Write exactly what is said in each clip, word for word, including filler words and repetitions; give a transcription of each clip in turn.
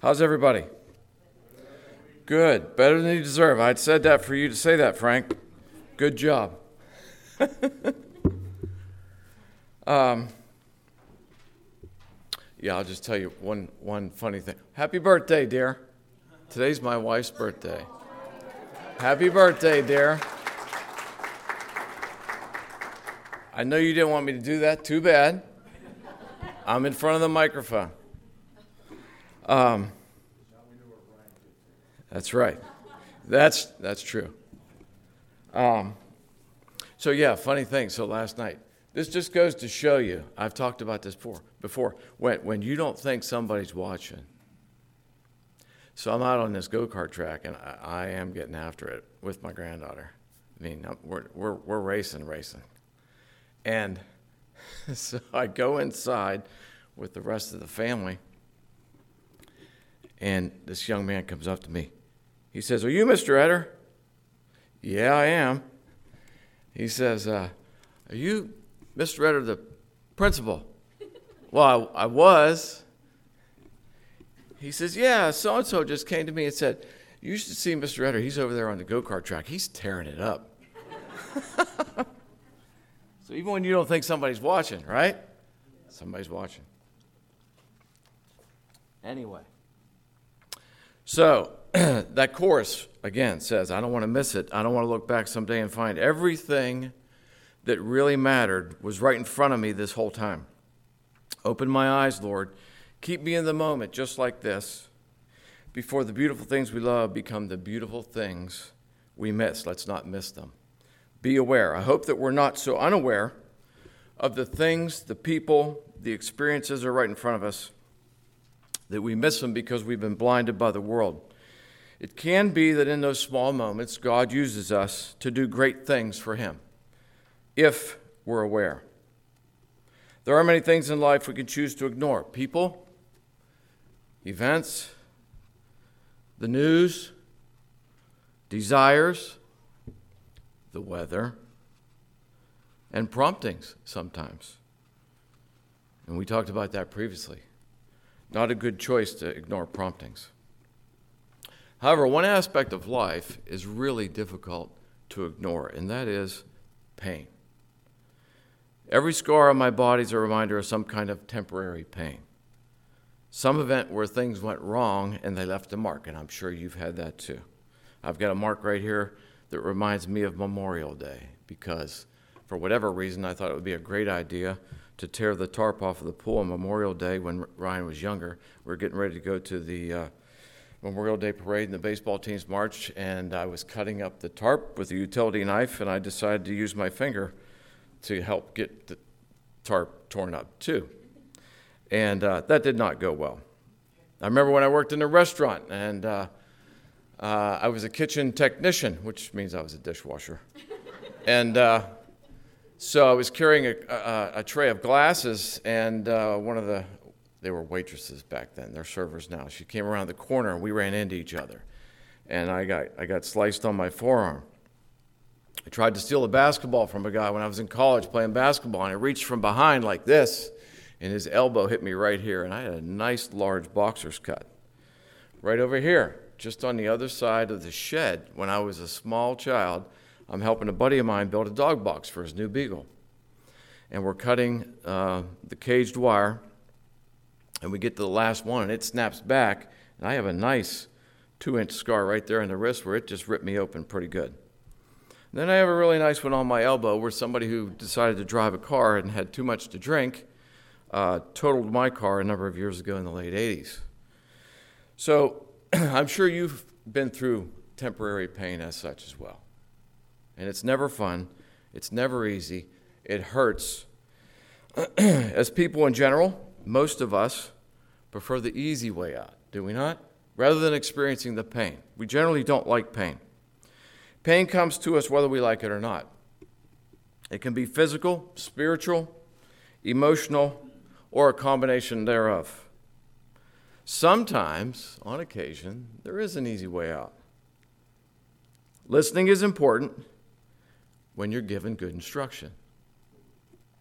How's everybody? Good. Better than you deserve. I'd said that for you to say that, Frank. Good job. um, yeah, I'll just tell you one, one funny thing. Happy birthday, dear. Today's my wife's birthday. Happy birthday, dear. I know you didn't want me to do that. Too bad. I'm in front of the microphone. Um, that's right. That's that's true. Um, so yeah, funny thing. So last night, this just goes to show you. I've talked about this before. Before when when you don't think somebody's watching. So I'm out on this go-kart track, and I, I am getting after it with my granddaughter. I mean, we're we're we're racing, racing, and so I go inside with the rest of the family. And this young man comes up to me. He says, "Are you Mister Etter?" "Yeah, I am." He says, uh, "Are you Mister Etter, the principal?" "Well, I, I was." He says, "Yeah, so-and-so just came to me and said, you should see Mister Etter. He's over there on the go-kart track. He's tearing it up." So even when you don't think somebody's watching, right? Somebody's watching. Anyway. So that chorus, again, says, I don't want to miss it. I don't want to look back someday and find everything that really mattered was right in front of me this whole time. Open my eyes, Lord. Keep me in the moment just like this before the beautiful things we love become the beautiful things we miss. Let's not miss them. Be aware. I hope that we're not so unaware of the things, the people, the experiences are right in front of us that we miss them because we've been blinded by the world. It can be that in those small moments, God uses us to do great things for Him, if we're aware. There are many things in life we can choose to ignore. People, events, the news, desires, the weather, and promptings sometimes. And we talked about that previously. Not a good choice to ignore promptings. However, one aspect of life is really difficult to ignore, and that is pain. Every scar on my body is a reminder of some kind of temporary pain. Some event where things went wrong and they left a mark, and I'm sure you've had that too. I've got a mark right here that reminds me of Memorial Day because for whatever reason I thought it would be a great idea to tear the tarp off of the pool on Memorial Day when Ryan was younger. We were getting ready to go to the uh, Memorial Day parade and the baseball team's march, and I was cutting up the tarp with a utility knife, and I decided to use my finger to help get the tarp torn up too. And uh, that did not go well. I remember when I worked in a restaurant, and uh, uh, I was a kitchen technician, which means I was a dishwasher. and uh, So I was carrying a, a, a tray of glasses, and uh, one of the, they were waitresses back then, they're servers now. She came around the corner, and we ran into each other. And I got I got sliced on my forearm. I tried to steal a basketball from a guy when I was in college playing basketball, and I reached from behind like this, and his elbow hit me right here, and I had a nice large boxer's cut. Right over here, just on the other side of the shed, when I was a small child, I'm helping a buddy of mine build a dog box for his new beagle. And we're cutting uh, the caged wire, and we get to the last one, and it snaps back, and I have a nice two-inch scar right there in the wrist where it just ripped me open pretty good. And then I have a really nice one on my elbow where somebody who decided to drive a car and had too much to drink uh, totaled my car a number of years ago in the late eighties. So I'm sure you've been through temporary pain as such as well. And it's never fun. It's never easy. It hurts. As people in general, most of us prefer the easy way out, do we not? Rather than experiencing the pain. We generally don't like pain. Pain comes to us whether we like it or not. It can be physical, spiritual, emotional, or a combination thereof. Sometimes, on occasion, there is an easy way out. Listening is important when you're given good instruction.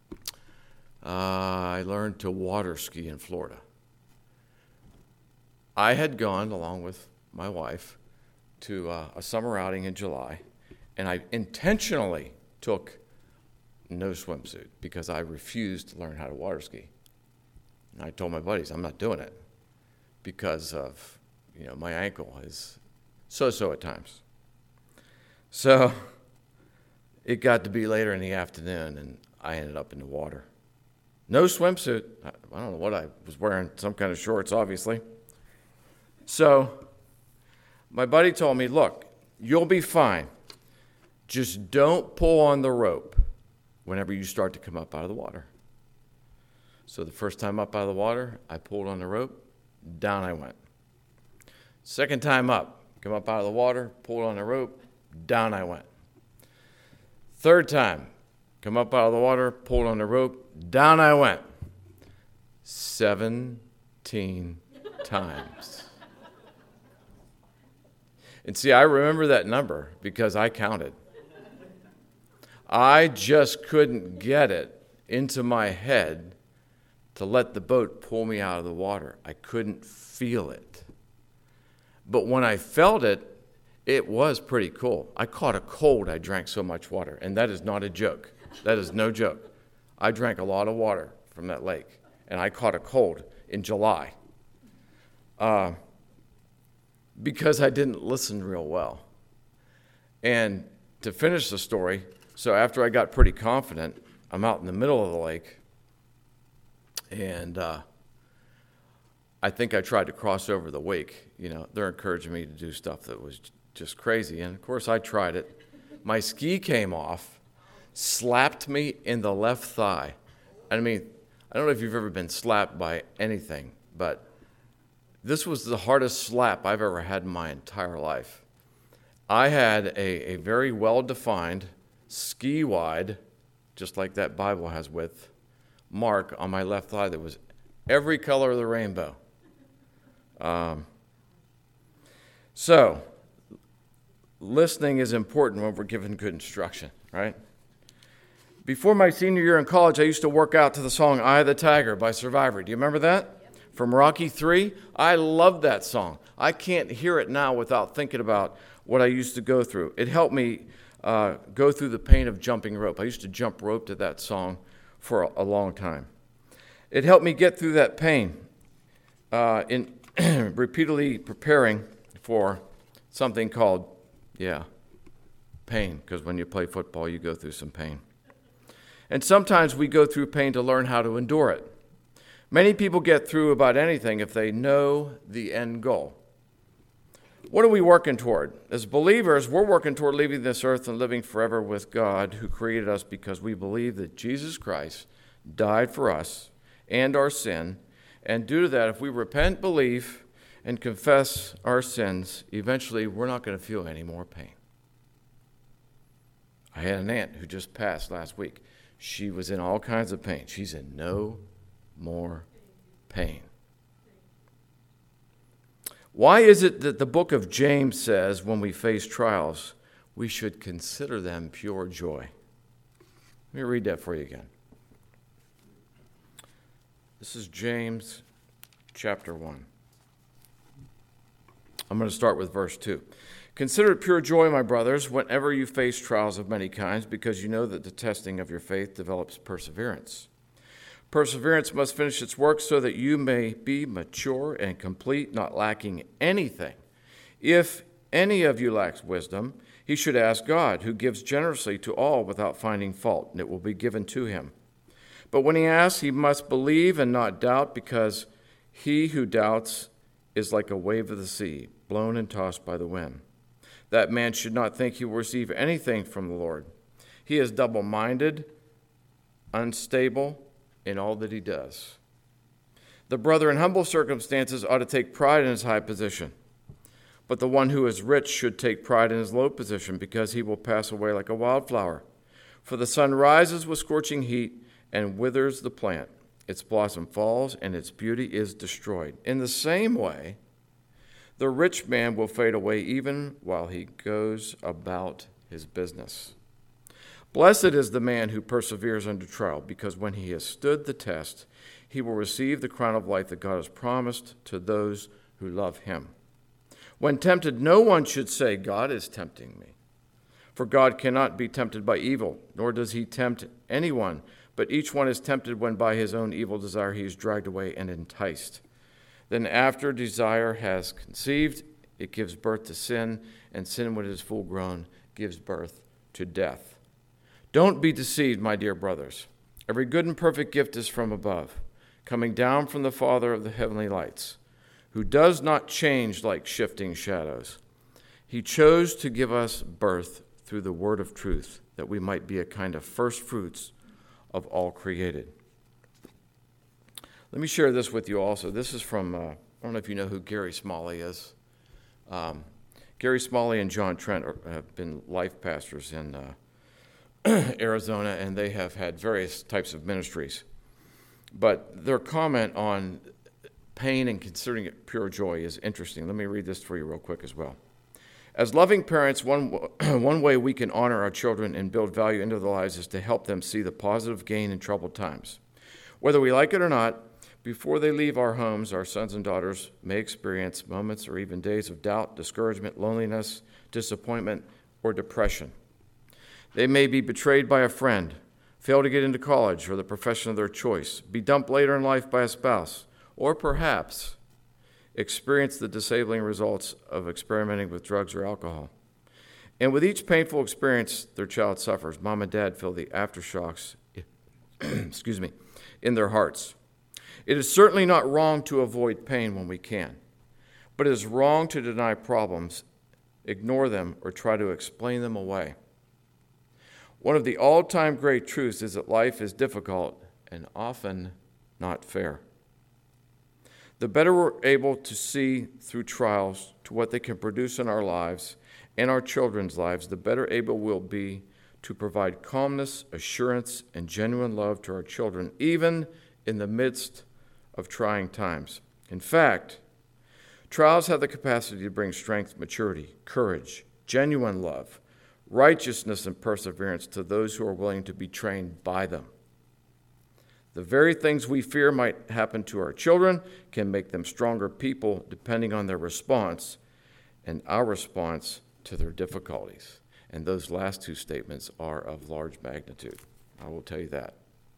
Uh, I learned to water ski in Florida. I had gone, along with my wife, to uh, a summer outing in July, and I intentionally took no swimsuit because I refused to learn how to water ski. And I told my buddies, I'm not doing it because of, you know, my ankle is so-so at times. So it got to be later in the afternoon, and I ended up in the water. No swimsuit. I, I don't know what I was wearing, some kind of shorts, obviously. So my buddy told me, look, you'll be fine. Just don't pull on the rope whenever you start to come up out of the water. So the first time up out of the water, I pulled on the rope, down I went. Second time up, come up out of the water, pulled on the rope, down I went. Third time, come up out of the water, pulled on the rope, down I went. Seventeen times. And see, I remember that number because I counted. I just couldn't get it into my head to let the boat pull me out of the water. I couldn't feel it. But when I felt it, it was pretty cool. I caught a cold. I drank so much water, and that is not a joke. That is no joke. I drank a lot of water from that lake, and I caught a cold in July uh, because I didn't listen real well. And to finish the story, so after I got pretty confident, I'm out in the middle of the lake, and uh, I think I tried to cross over the wake. You know, they're encouraging me to do stuff that was just crazy, and of course I tried it. My ski came off, slapped me in the left thigh. I mean, I don't know if you've ever been slapped by anything, but this was the hardest slap I've ever had in my entire life. I had a, a very well-defined, ski-wide, just like that Bible has width, mark on my left thigh that was every color of the rainbow. Um, so, listening is important when we're given good instruction, right? Before my senior year in college, I used to work out to the song Eye of the Tiger by Survivor. Do you remember that? Yep. From Rocky three? I love that song. I can't hear it now without thinking about what I used to go through. It helped me uh, go through the pain of jumping rope. I used to jump rope to that song for a, a long time. It helped me get through that pain uh, in repeatedly preparing for something called, yeah, pain, because when you play football, you go through some pain. And sometimes we go through pain to learn how to endure it. Many people get through about anything if they know the end goal. What are we working toward? As believers, we're working toward leaving this earth and living forever with God, who created us, because we believe that Jesus Christ died for us and our sin. And due to that, if we repent, believe, and confess our sins, eventually we're not going to feel any more pain. I had an aunt who just passed last week. She was in all kinds of pain. She's in no more pain. Why is it that the book of James says when we face trials, we should consider them pure joy? Let me read that for you again. This is James chapter one. I'm going to start with verse two. Consider it pure joy, my brothers, whenever you face trials of many kinds, because you know that the testing of your faith develops perseverance. Perseverance must finish its work so that you may be mature and complete, not lacking anything. If any of you lacks wisdom, he should ask God, who gives generously to all without finding fault, and it will be given to him. But when he asks, he must believe and not doubt, because he who doubts is like a wave of the sea, blown and tossed by the wind. That man should not think he will receive anything from the Lord. He is double-minded, unstable in all that he does. The brother in humble circumstances ought to take pride in his high position, but the one who is rich should take pride in his low position, because he will pass away like a wildflower. For the sun rises with scorching heat and withers the plant. Its blossom falls, and its beauty is destroyed. In the same way, the rich man will fade away even while he goes about his business. Blessed is the man who perseveres under trial, because when he has stood the test, he will receive the crown of life that God has promised to those who love him. When tempted, no one should say, God is tempting me. For God cannot be tempted by evil, nor does he tempt anyone, but each one is tempted when by his own evil desire he is dragged away and enticed. Then after desire has conceived, it gives birth to sin, and sin, when it is full grown, gives birth to death. Don't be deceived, my dear brothers. Every good and perfect gift is from above, coming down from the Father of the heavenly lights, who does not change like shifting shadows. He chose to give us birth through the word of truth, that we might be a kind of first fruits of all created. Let me share this with you also. This is from, uh, I don't know if you know who Gary Smalley is. Um, Gary Smalley and John Trent are, have been life pastors in uh, Arizona, and they have had various types of ministries. But their comment on pain and considering it pure joy is interesting. Let me read this for you real quick as well. As loving parents, one, one way we can honor our children and build value into their lives is to help them see the positive gain in troubled times. Whether we like it or not, before they leave our homes, our sons and daughters may experience moments or even days of doubt, discouragement, loneliness, disappointment, or depression. They may be betrayed by a friend, fail to get into college or the profession of their choice, be dumped later in life by a spouse, or perhaps experience the disabling results of experimenting with drugs or alcohol. And with each painful experience their child suffers, mom and dad feel the aftershocks excuse me, in their hearts. It is certainly not wrong to avoid pain when we can, but it is wrong to deny problems, ignore them, or try to explain them away. One of the all-time great truths is that life is difficult and often not fair. The better we're able to see through trials to what they can produce in our lives and our children's lives, the better able we'll be to provide calmness, assurance, and genuine love to our children, even in the midst of trying times. In fact, trials have the capacity to bring strength, maturity, courage, genuine love, righteousness, and perseverance to those who are willing to be trained by them. The very things we fear might happen to our children can make them stronger people depending on their response and our response to their difficulties. And those last two statements are of large magnitude. I will tell you that.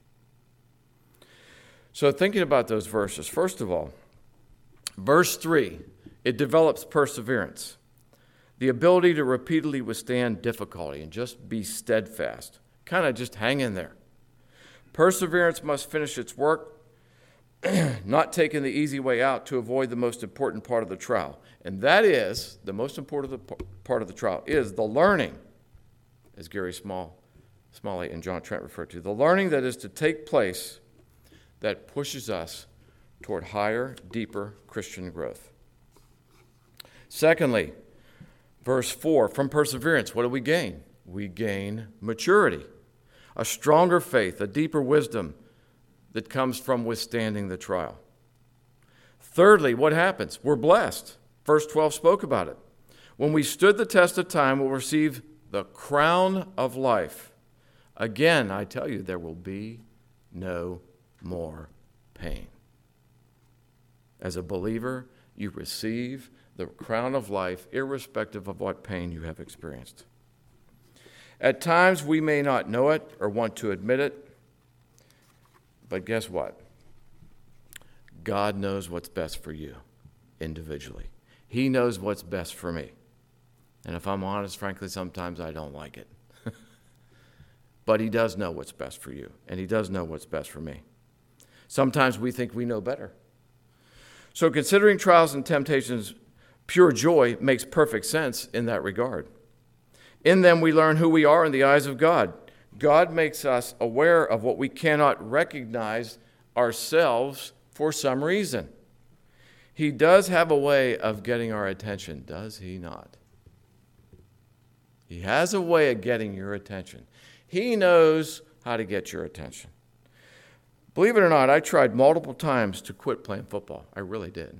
So thinking about those verses, first of all, verse three, it develops perseverance, the ability to repeatedly withstand difficulty and just be steadfast, kind of just hang in there. Perseverance must finish its work, not taking the easy way out to avoid the most important part of the trial. And that is, the most important part of the trial is the learning, as Gary Small, Smalley and John Trent referred to, the learning that is to take place that pushes us toward higher, deeper Christian growth. Secondly, verse four, from perseverance, what do we gain? We gain maturity, a stronger faith, a deeper wisdom that comes from withstanding the trial. Thirdly, what happens? We're blessed. Verse twelve spoke about it. When we stood the test of time, we'll receive the crown of life. Again, I tell you, there will be no more pain. As a believer, you receive the crown of life irrespective of what pain you have experienced. At times, we may not know it or want to admit it, but guess what? God knows what's best for you individually. He knows what's best for me. And if I'm honest, frankly, sometimes I don't like it. But he does know what's best for you, and he does know what's best for me. Sometimes we think we know better. So considering trials and temptations pure joy makes perfect sense in that regard. In them we learn who we are in the eyes of God. God makes us aware of what we cannot recognize ourselves for some reason. He does have a way of getting our attention, does he not? He has a way of getting your attention. He knows how to get your attention. Believe it or not, I tried multiple times to quit playing football. I really did.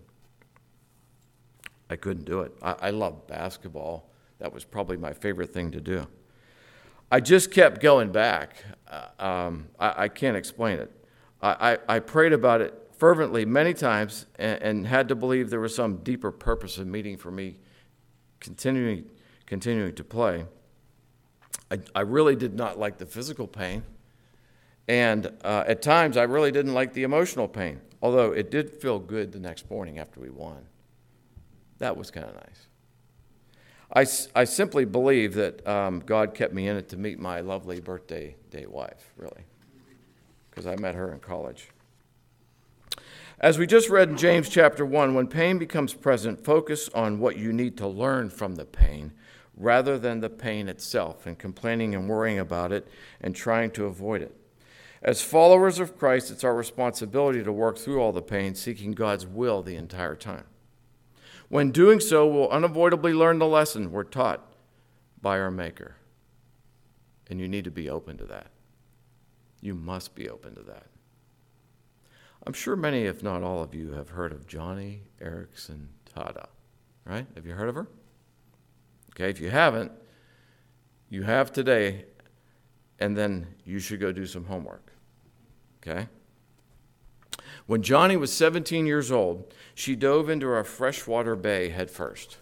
I couldn't do it. I, I love basketball. That was probably my favorite thing to do. I just kept going back. Uh, um, I, I can't explain it. I, I, I prayed about it. fervently many times and, and had to believe there was some deeper purpose of meeting for me continuing, continuing to play. I, I really did not like the physical pain. And uh, at times, I really didn't like the emotional pain, although it did feel good the next morning after we won. That was kind of nice. I, I simply believe that um, God kept me in it to meet my lovely birthday day wife, really, because I met her in college. As we just read in James chapter one, when pain becomes present, focus on what you need to learn from the pain rather than the pain itself and complaining and worrying about it and trying to avoid it. As followers of Christ, it's our responsibility to work through all the pain, seeking God's will the entire time. When doing so, we'll unavoidably learn the lesson we're taught by our Maker. And you need to be open to that. You must be open to that. I'm sure many, if not all of you, have heard of Joni Eareckson Tada, right? Have you heard of her? Okay, if you haven't, you have today, and then you should go do some homework, okay? When Joni was seventeen years old, she dove into a freshwater bay head first.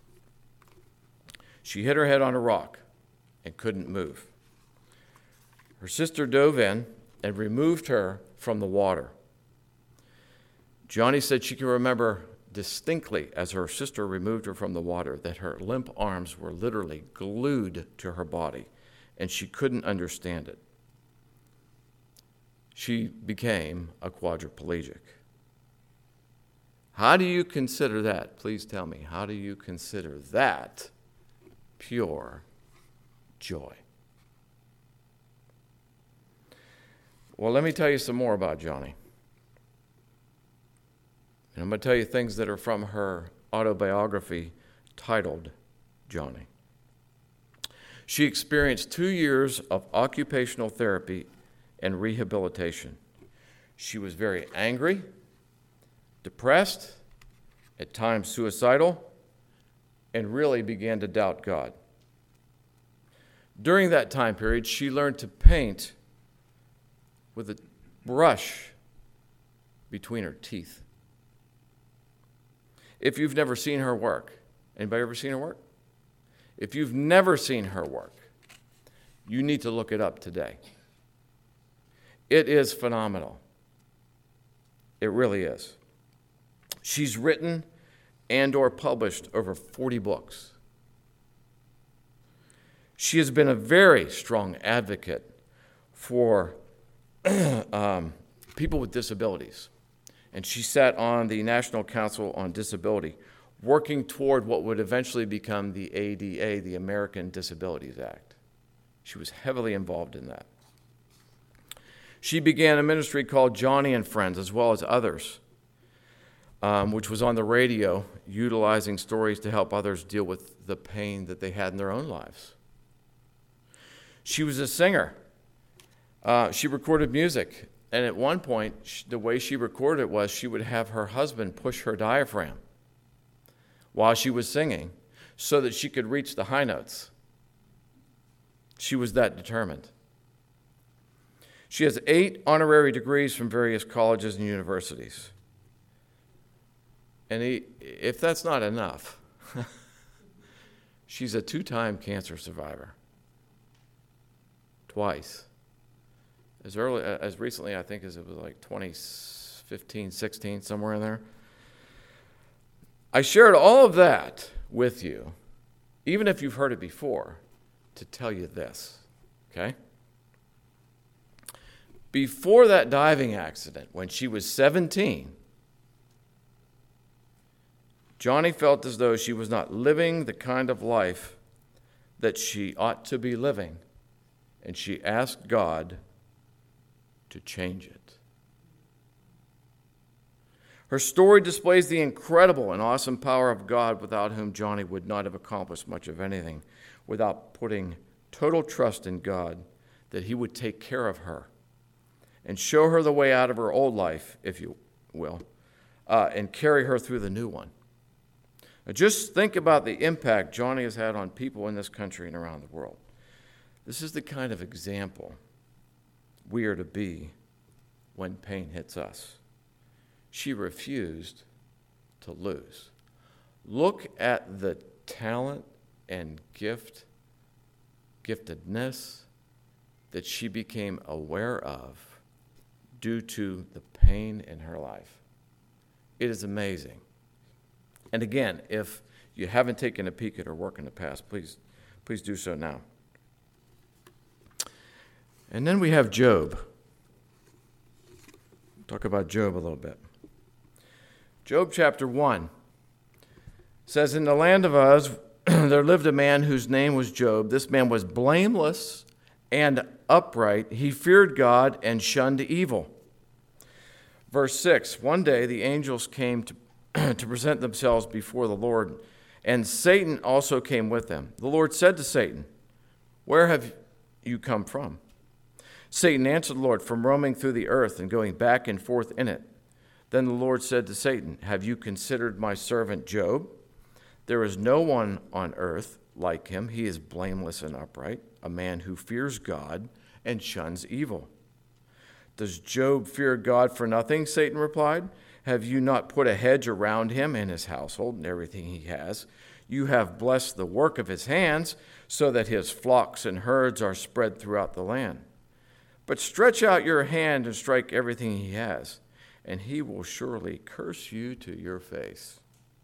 She hit her head on a rock and couldn't move. Her sister dove in and removed her from the water. Joni said she can remember distinctly as her sister removed her from the water that her limp arms were literally glued to her body, and she couldn't understand it. She became a quadriplegic. How do you consider that? Please tell me. How do you consider that pure joy? Well, let me tell you some more about Joni. And I'm going to tell you things that are from her autobiography titled Joni. She experienced two years of occupational therapy and rehabilitation. She was very angry, depressed, at times suicidal, and really began to doubt God. During that time period, she learned to paint with a brush between her teeth. If you've never seen her work, anybody ever seen her work? If you've never seen her work, you need to look it up today. It is phenomenal. It really is. She's written and or published over forty books. She has been a very strong advocate for um, people with disabilities. And she sat on the National Council on Disability, working toward what would eventually become the A D A, the American Disabilities Act. She was heavily involved in that. She began a ministry called Joni and Friends, as well as others, um, which was on the radio, utilizing stories to help others deal with the pain that they had in their own lives. She was a singer. Uh, she recorded music. And at one point, the way she recorded it was she would have her husband push her diaphragm while she was singing so that she could reach the high notes. She was that determined. She has eight honorary degrees from various colleges and universities. And he, if that's not enough, she's a two-time cancer survivor. Twice. As early, as recently, I think, as it was like twenty fifteen, sixteen, somewhere in there. I shared all of that with you, even if you've heard it before, to tell you this, okay? Before that diving accident, when she was seventeen, Joni felt as though she was not living the kind of life that she ought to be living, and she asked God to change it. Her story displays the incredible and awesome power of God, without whom Joni would not have accomplished much of anything, without putting total trust in God that he would take care of her and show her the way out of her old life, if you will, uh, and carry her through the new one. Now just think about the impact Joni has had on people in this country and around the world. This is the kind of example we are to be when pain hits us. she refused to lose. Look at the talent and gift, giftedness that she became aware of due to the pain in her life. It is amazing. And again, if you haven't taken a peek at her work in the past, please, please do so now. And then we have Job. Talk about Job a little bit. Job chapter one says, in the land of Uz, there lived a man whose name was Job. This man was blameless and upright. He feared God and shunned evil. Verse six, one day the angels came to, to present themselves before the Lord, and Satan also came with them. The Lord said to Satan, where have you come from? Satan answered the Lord, from roaming through the earth and going back and forth in it. Then the Lord said to Satan, have you considered my servant Job? There is no one on earth like him. He is blameless and upright, a man who fears God and shuns evil. Does Job fear God for nothing? Satan replied. Have you not put a hedge around him and his household and everything he has? You have blessed the work of his hands, so that his flocks and herds are spread throughout the land. But stretch out your hand and strike everything he has, and he will surely curse you to your face.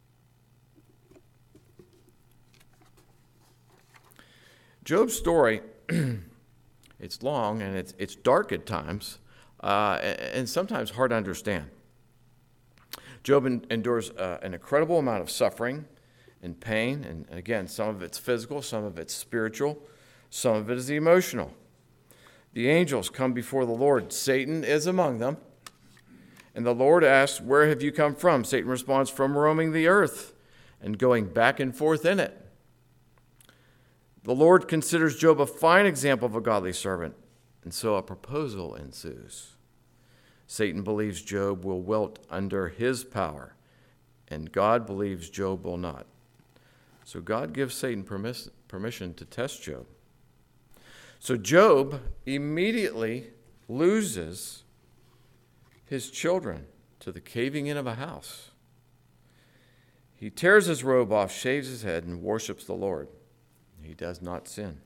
Job's story, it's long and it's, it's dark at times, uh, and sometimes hard to understand. Job en- endures uh, an incredible amount of suffering and pain, and again, some of it's physical, some of it's spiritual, some of it is emotional. The angels come before the Lord. Satan is among them. And the Lord asks, where have you come from? Satan responds, from roaming the earth and going back and forth in it. The Lord considers Job a fine example of a godly servant, and so a proposal ensues. Satan believes Job will wilt under his power, and God believes Job will not. So God gives Satan permiss- permission to test Job. So Job immediately loses his children to the caving in of a house. He tears his robe off, shaves his head, and worships the Lord. He does not sin.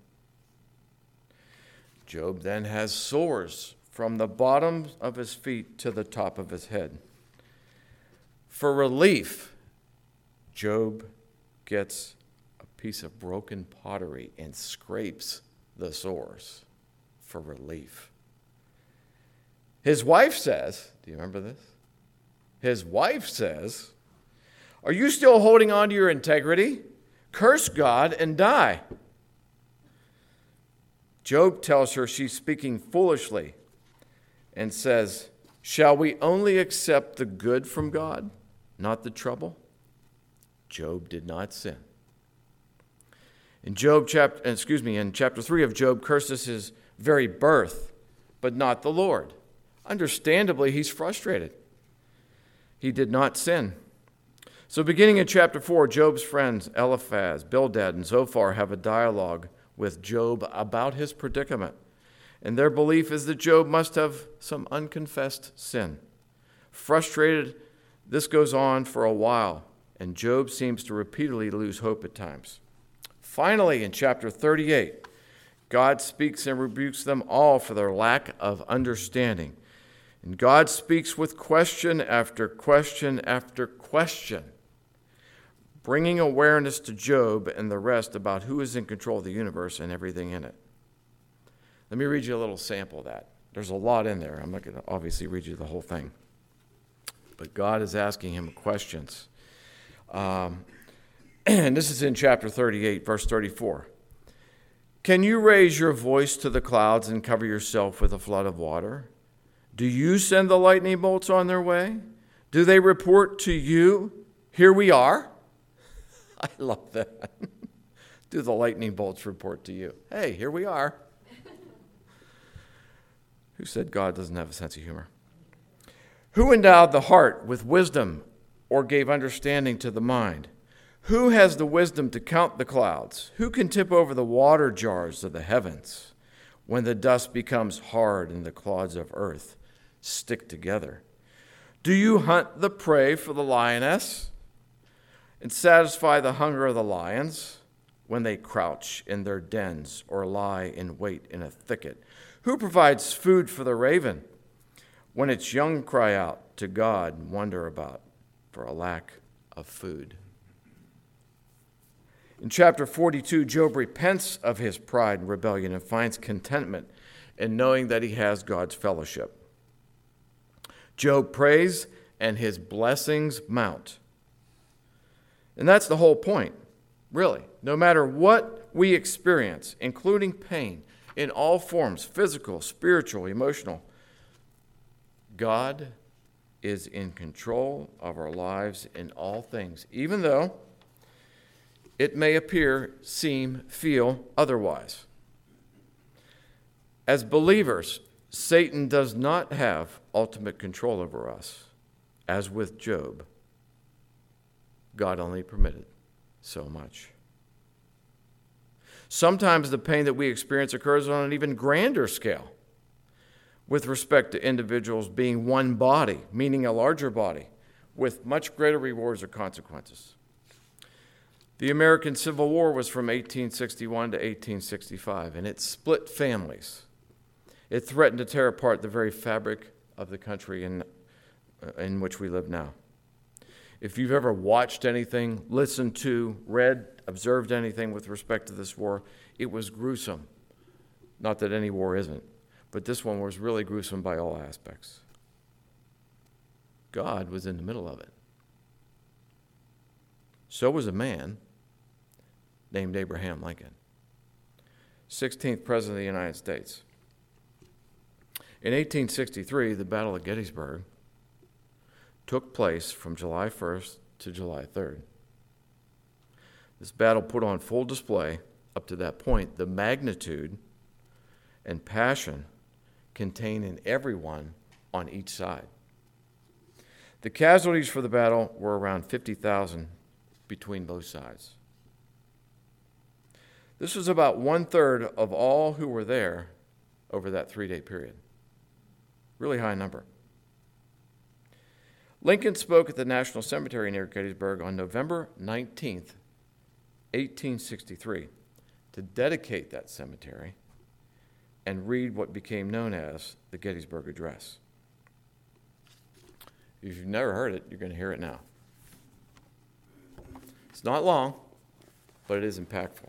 Job then has sores from the bottom of his feet to the top of his head. For relief, Job gets a piece of broken pottery and scrapes the sores for relief. His wife says, do you remember this? His wife says, are you still holding on to your integrity? Curse God and die. Job tells her she's speaking foolishly and says, shall we only accept the good from God, not the trouble? Job did not sin. In Job chapter, excuse me, in chapter three of Job curses his very birth, but not the Lord. Understandably, he's frustrated. He did not sin. So beginning in chapter four, Job's friends Eliphaz, Bildad, and Zophar have a dialogue with Job about his predicament. And their belief is that Job must have some unconfessed sin. Frustrated, this goes on for a while, and Job seems to repeatedly lose hope at times. Finally, in chapter thirty-eight, God speaks and rebukes them all for their lack of understanding. And God speaks with question after question after question, bringing awareness to Job and the rest about who is in control of the universe and everything in it. Let me read you a little sample of that. There's a lot in there. I'm not going to obviously read you the whole thing. But God is asking him questions. Um, and this is in chapter thirty-eight, verse thirty-four. Can you raise your voice to the clouds and cover yourself with a flood of water? Do you send the lightning bolts on their way? Do they report to you, here we are? I love that. Do the lightning bolts report to you? Hey, here we are. Who said God doesn't have a sense of humor? Who endowed the heart with wisdom or gave understanding to the mind? Who has the wisdom to count the clouds? Who can tip over the water jars of the heavens when the dust becomes hard and the clods of earth stick together? Do you hunt the prey for the lioness and satisfy the hunger of the lions when they crouch in their dens or lie in wait in a thicket? Who provides food for the raven when its young cry out to God and wonder about for a lack of food? In chapter forty-two, Job repents of his pride and rebellion and finds contentment in knowing that he has God's fellowship. Job prays and his blessings mount. And that's the whole point, really. No matter what we experience, including pain in all forms, physical, spiritual, emotional, God is in control of our lives in all things, even though it may appear, seem, feel otherwise. As believers, Satan does not have ultimate control over us, as with Job. God only permitted so much. Sometimes the pain that we experience occurs on an even grander scale with respect to individuals being one body, meaning a larger body, with much greater rewards or consequences. The American Civil War was from eighteen sixty-one to eighteen sixty-five, and it split families. It threatened to tear apart the very fabric of the country in, uh, in which we live now. If you've ever watched anything, listened to, read, observed anything with respect to this war, it was gruesome. Not that any war isn't, but this one was really gruesome by all aspects. God was in the middle of it. So was a man named Abraham Lincoln, sixteenth President of the United States. In eighteen sixty-three, the Battle of Gettysburg took place from July first to July third. This battle put on full display, up to that point, the magnitude and passion contained in everyone on each side. The casualties for the battle were around fifty thousand between both sides. This was about one-third of all who were there over that three-day period. Really high number. Lincoln spoke at the National Cemetery near Gettysburg on November nineteenth, eighteen sixty-three, to dedicate that cemetery and read what became known as the Gettysburg Address. If you've never heard it, you're going to hear it now. It's not long, but it is impactful.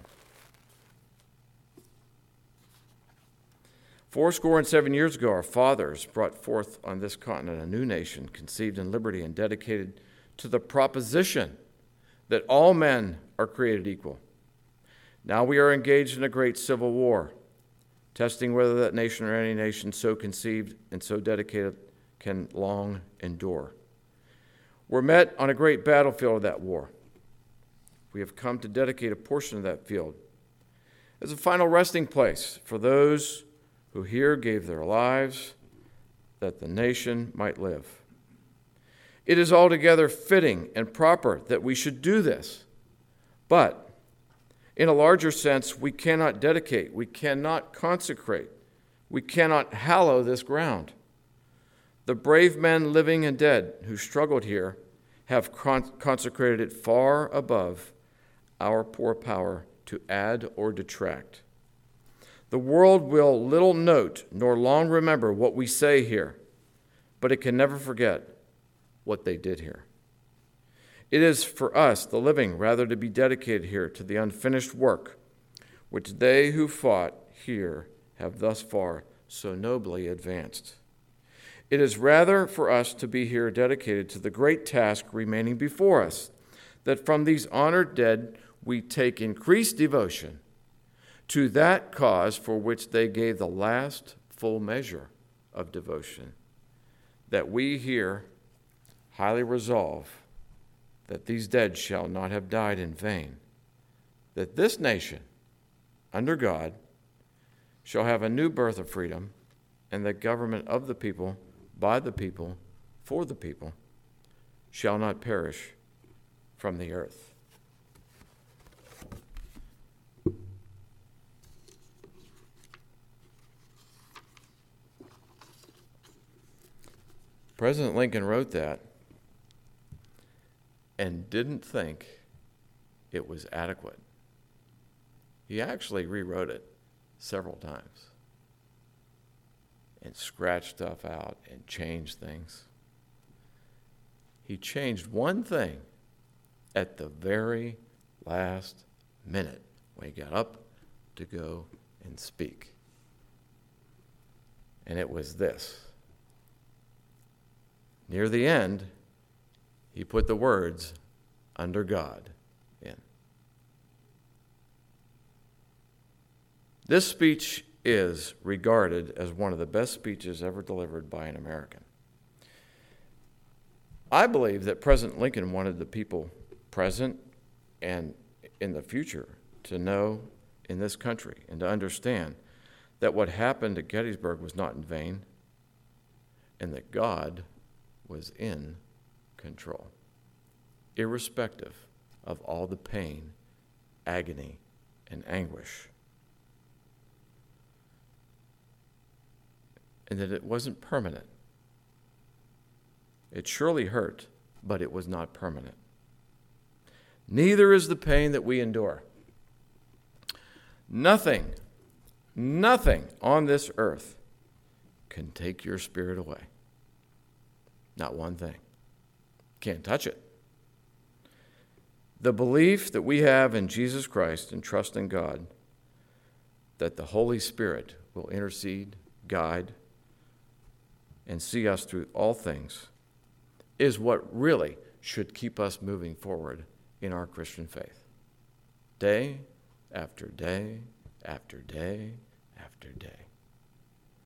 Fourscore and seven years ago, our fathers brought forth on this continent a new nation, conceived in liberty and dedicated to the proposition that all men are created equal. Now we are engaged in a great civil war, testing whether that nation or any nation so conceived and so dedicated can long endure. We're met on a great battlefield of that war. We have come to dedicate a portion of that field as a final resting place for those who here gave their lives that the nation might live. It is altogether fitting and proper that we should do this. But in a larger sense, we cannot dedicate, we cannot consecrate, we cannot hallow this ground. The brave men living and dead who struggled here have con- consecrated it far above our poor power to add or detract. The world will little note nor long remember what we say here, but it can never forget what they did here. It is for us, the living, rather to be dedicated here to the unfinished work which they who fought here have thus far so nobly advanced. It is rather for us to be here dedicated to the great task remaining before us, that from these honored dead we take increased devotion to that cause for which they gave the last full measure of devotion, that we here highly resolve that these dead shall not have died in vain, that this nation, under God, shall have a new birth of freedom, and the government of the people, by the people, for the people, shall not perish from the earth. President Lincoln wrote that and didn't think it was adequate. He actually rewrote it several times and scratched stuff out and changed things. He changed one thing at the very last minute when he got up to go and speak. And it was this. Near the end, he put the words, "under God," in. This speech is regarded as one of the best speeches ever delivered by an American. I believe that President Lincoln wanted the people present and in the future to know in this country and to understand that what happened at Gettysburg was not in vain and that God was in control, irrespective of all the pain, agony, and anguish. And that it wasn't permanent. It surely hurt, but it was not permanent. Neither is the pain that we endure. Nothing, nothing on this earth can take your spirit away. Not one thing. Can't touch it. The belief that we have in Jesus Christ and trust in God, that the Holy Spirit will intercede, guide, and see us through all things, is what really should keep us moving forward in our Christian faith. Day after day after day after day.